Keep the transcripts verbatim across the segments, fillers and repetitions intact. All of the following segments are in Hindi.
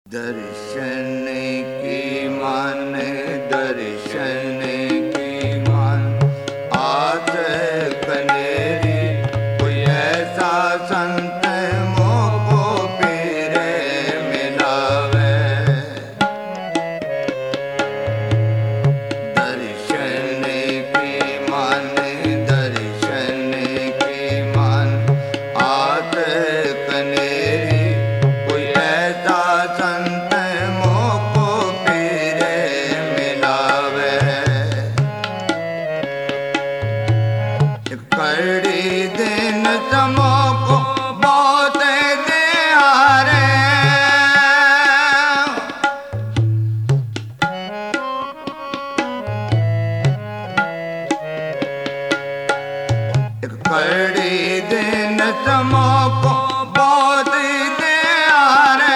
दर्शन की मान दर्शन की मान आस कनेरी कोई ऐसा संत मोको पीरे मिलावे। दर्शन की मान दर्शन की मान आस कनेरी कोई ऐसा संत मोको पीरे मिलावे। कड़ी दिन समोको बहुत दिहारे कड़ी दिन समोको बहुत दिहारे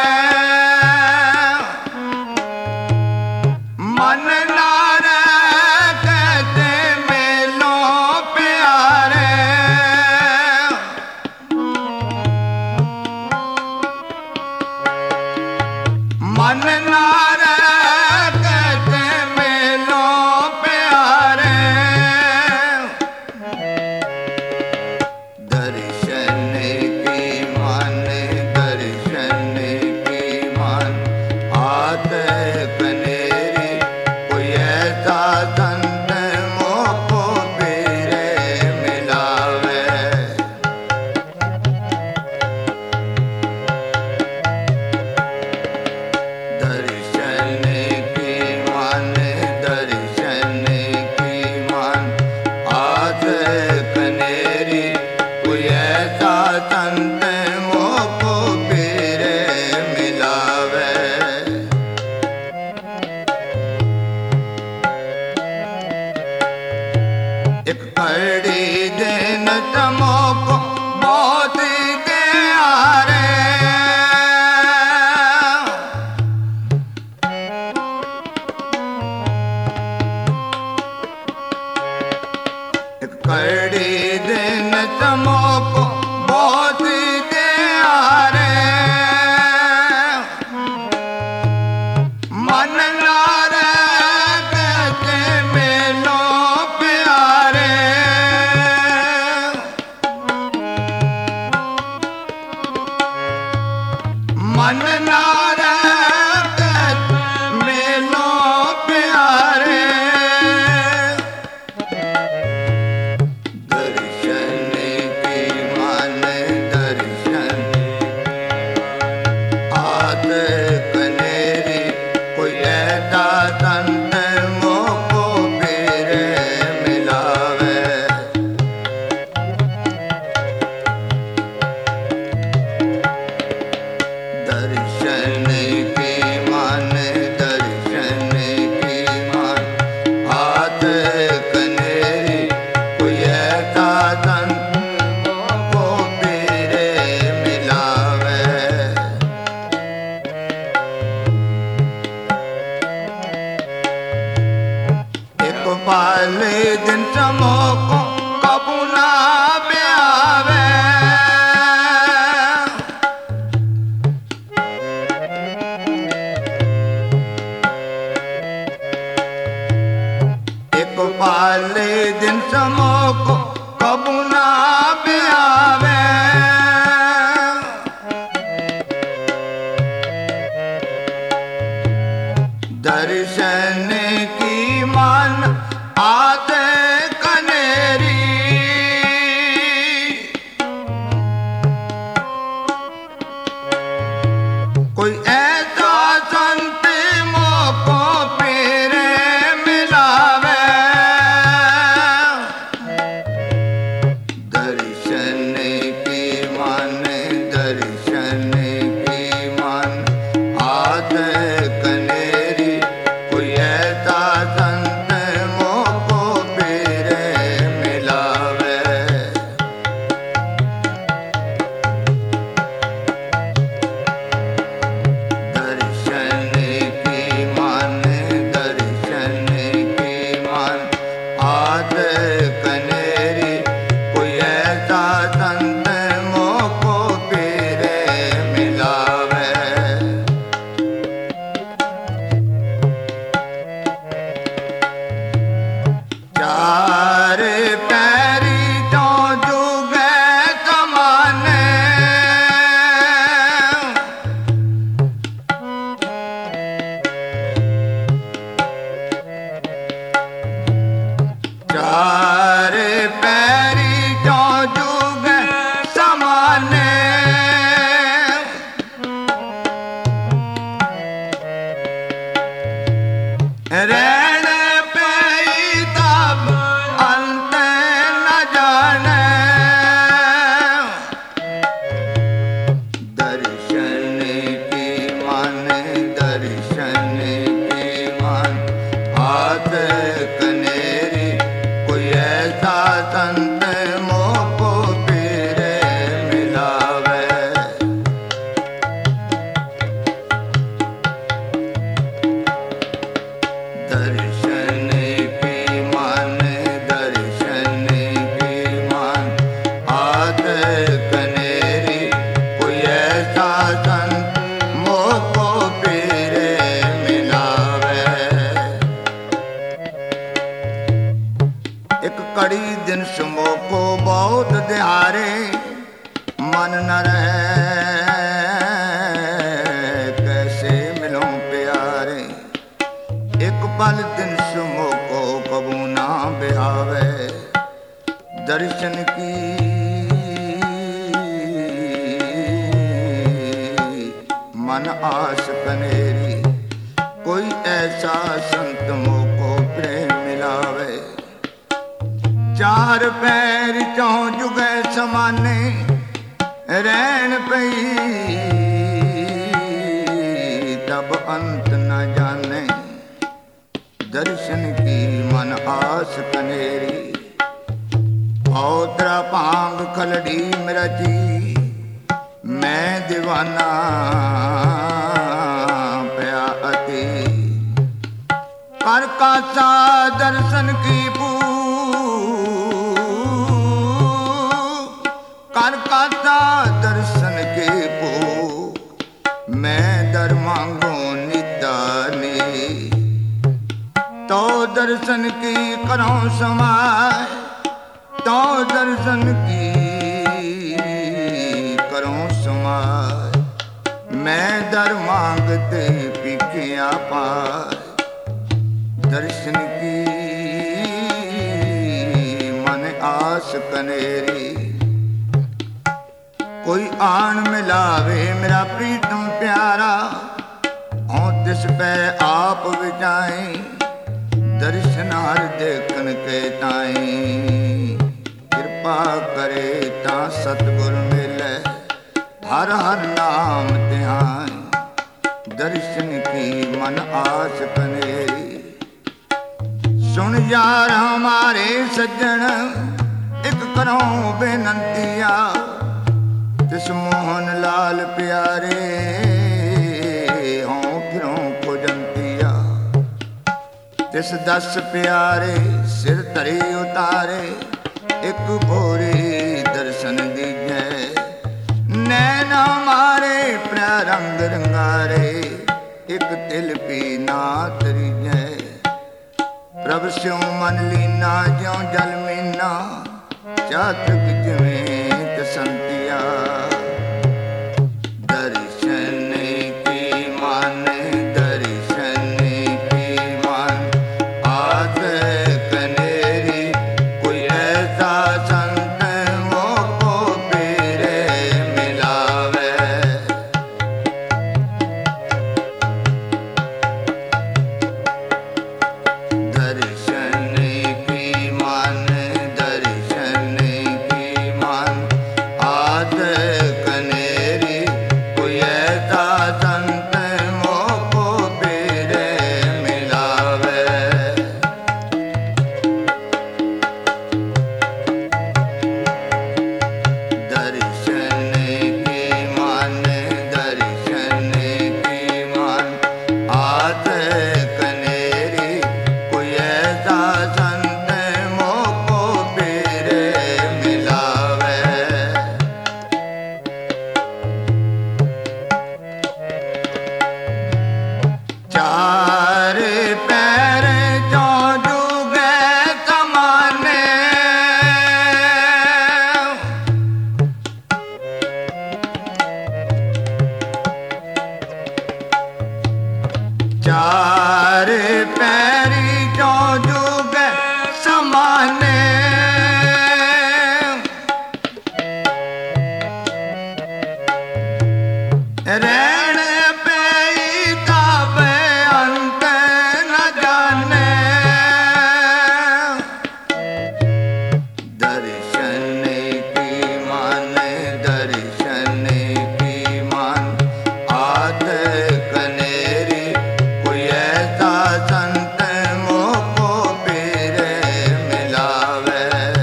मन नारे कहते मेलो प्यारे। मन नारे कहते मेलो प्यारे। दर्शन की मान दर्शन की मान आत कनेरी कोई ऐसा संत मोको पीरे मिलावे। दर्शन की मान दर्शन की मान आत कनेरी कोई ऐसा संत मोको पीरे मिलावे। एक कड़ी दिन समोको बहुत दिहारे एक कड़ी दिन समोको बहुत दिहारे मन नारे कहते मेलो प्यारे। मन नारे कहते मेलो प्यारे। दर्शन की मान दर्शन आत कनेरी कोई ऐसा संत मोको पीरे मिलावे। दर्शन की मान दर्शन की मान आत कनेरी कोई ऐसा संत मोको पीरे मिलावे। एक पाल दिन समोको कबू ना ब्यावे। एक पाल दिन समोको कबू ना ब्यावे। दर्शन की मान आत कनेरी कोई ऐसा संत मोको पीरे मिलावे। दर्शन की मान दर्शन की मान आत कनेरी कोई ऐसा संत मोको पीरे मिलावे। संत मोको पीरे मिलावे। एक कड़ी दिन सुमोको बहुत दिहारे मन न रहे कैसे मिलूं प्यारे। एक पल दिन सुमोको कबू ना बिहावे दर्शन की मन आस कनेरी। कोई ऐसा संत मोको प्रेम मिलावे। चार पैर चौं जुगे समाने रहन पई तब अंत न जाने दर्शन की मन आस कनेरी। औतरा पांग खलड़ी मिरजी मैं दीवाना पया अति। कर कासा दर्शन की पू कर कासा दर्शन के पू मैं दर मांगो निदानी। तो दर्शन की करो समाय तो दर्शन की करो समाय। मैं दर मांगते पीछे पाए दर्शन की मन आस कनेरी। कोई आन मिलावे मेरा प्रीतम प्यारा औ तिस पे आप विचाए दर्शन हर देखन के ताई। कृपा करे ता सतगुर मिले हर हर नाम ध्यान दर्शन की मन आस कनेरी। सुन यार हमारे सज्जन एक करो बेनंतिया। तिस मोहन लाल प्यारे हों फिरों पुजंतिया। तिस दस प्यारे सिर धरे उतारे एक भोरे दर्शन दीजै। नैन मारे प्ररंग रंगारे एक तिल पी ना तरीजै। प्रभ स्यों मन लीना ज्यों जल मीना चातक जिवें तसंतिया। दर्शन की मान दर्शन की मान आस कनेरी। कोई ऐसा संत मोको पीरे मिलावे। दर्शन की मान दर्शन की मान आस कनेरी। कोई ऐसा संत मोको पीरे मिलावे। दर्शन की मान दर्शन की मान आस कनेरी। कोई ऐसा संत मोको पीरे मिलावे। चार पैर चौं जुगे समाने चार पैरी चौं जुगे समाने। रहन पे तब अंत न जाने। दर्शन की मान दर्शन की मान आस कनेरी। कोई ऐसा संत मोको पीरे मिलावे।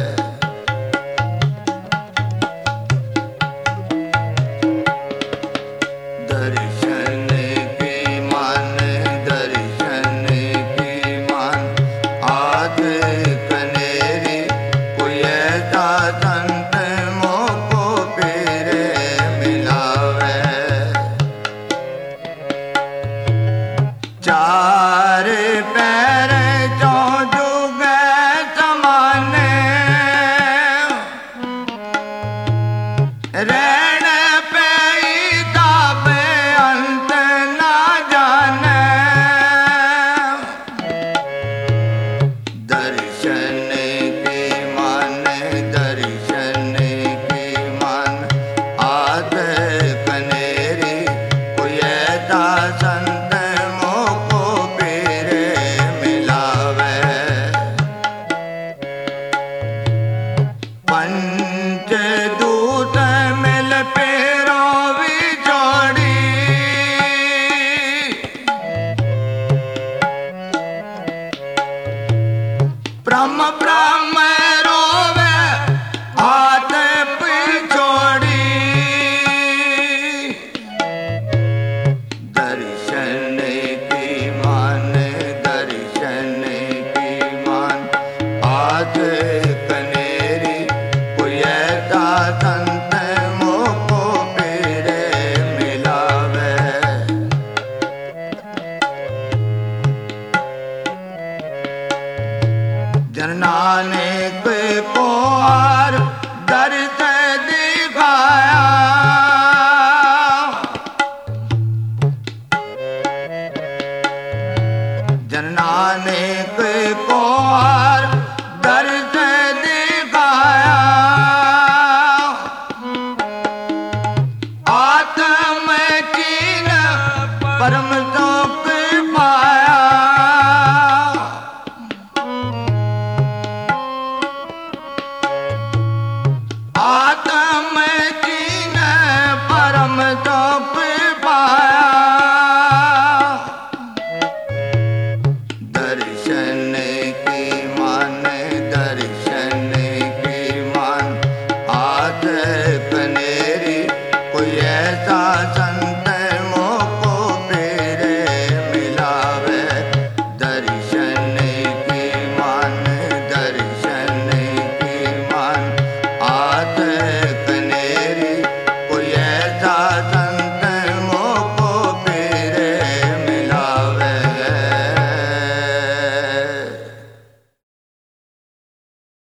दर्शन की मान दर्शन की मान आस कनेरी। कोई ऐसा संत मोको पीरे मिलावे। नानक को और दर्श दिखाया। जन नानक को और दर्श दिखाया। आत्म चीन परम